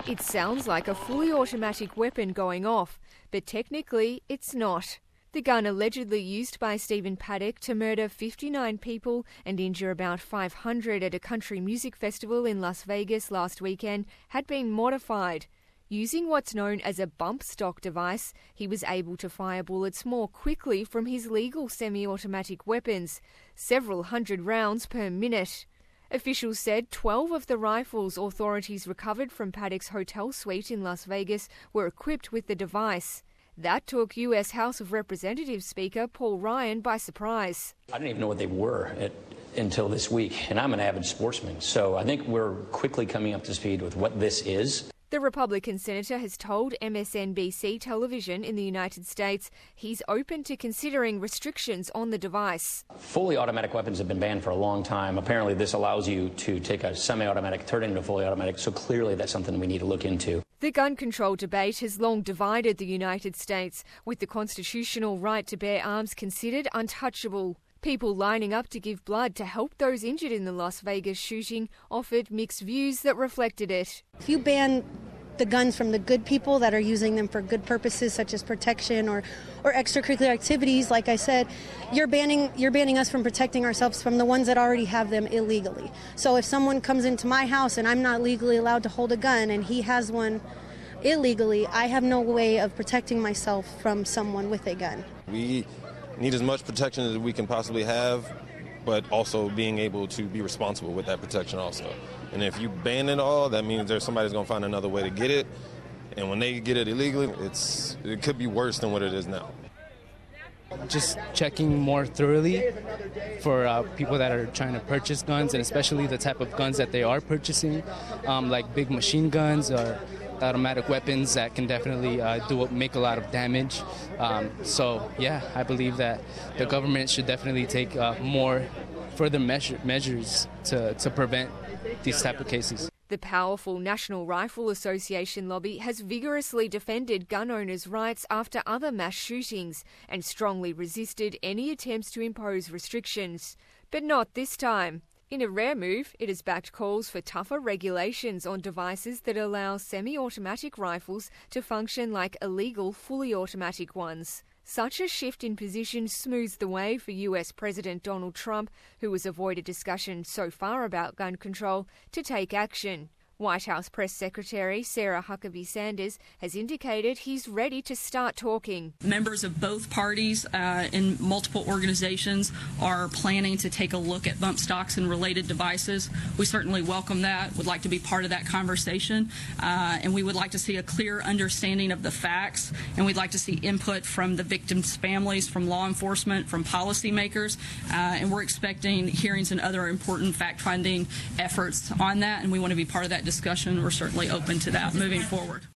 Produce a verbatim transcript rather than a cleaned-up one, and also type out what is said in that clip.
It sounds like a fully automatic weapon going off, but technically it's not. The gun allegedly used by Stephen Paddock to murder fifty-nine people and injure about five hundred at a country music festival in Las Vegas last weekend had been modified. Using what's known as a bump stock device, he was able to fire bullets more quickly from his legal semi-automatic weapons, several hundred rounds per minute. Officials said twelve of the rifles authorities recovered from Paddock's hotel suite in Las Vegas were equipped with the device. That took U S House of Representatives Speaker Paul Ryan by surprise. I didn't even know what they were at, until this week, and I'm an avid sportsman, so I think we're quickly coming up to speed with what this is. The Republican senator has told M S N B C television in the United States he's open to considering restrictions on the device. Fully automatic weapons have been banned for a long time. Apparently this allows you to take a semi-automatic, turn it into fully automatic, so clearly that's something we need to look into. The gun control debate has long divided the United States, with the constitutional right to bear arms considered untouchable. People lining up to give blood to help those injured in the Las Vegas shooting offered mixed views that reflected it. If you ban the guns from the good people that are using them for good purposes such as protection or, or extracurricular activities, like I said, you're banning you're banning us from protecting ourselves from the ones that already have them illegally. So if someone comes into my house and I'm not legally allowed to hold a gun and he has one illegally, I have no way of protecting myself from someone with a gun. We need as much protection as we can possibly have, but also being able to be responsible with that protection also. And if you ban it all, that means there's somebody's going to find another way to get it. And when they get it illegally, it's it could be worse than what it is now. Just checking more thoroughly for uh, people that are trying to purchase guns, and especially the type of guns that they are purchasing, um, like big machine guns or automatic weapons that can definitely uh, do make a lot of damage. Um, so, yeah, I believe that the government should definitely take uh, more further measure, measures to, to prevent these type of cases. The powerful National Rifle Association lobby has vigorously defended gun owners' rights after other mass shootings and strongly resisted any attempts to impose restrictions. But not this time. In a rare move, it has backed calls for tougher regulations on devices that allow semi-automatic rifles to function like illegal fully automatic ones. Such a shift in position smooths the way for U S President Donald Trump, who has avoided discussion so far about gun control, to take action. White House Press Secretary Sarah Huckabee Sanders has indicated he's ready to start talking. Members of both parties uh, in multiple organizations are planning to take a look at bump stocks and related devices. We certainly welcome that, would like to be part of that conversation, uh, and we would like to see a clear understanding of the facts, and we'd like to see input from the victims' families, from law enforcement, from policymakers, uh, and we're expecting hearings and other important fact-finding efforts on that, and we want to be part of that discussion. We're certainly open to that moving forward.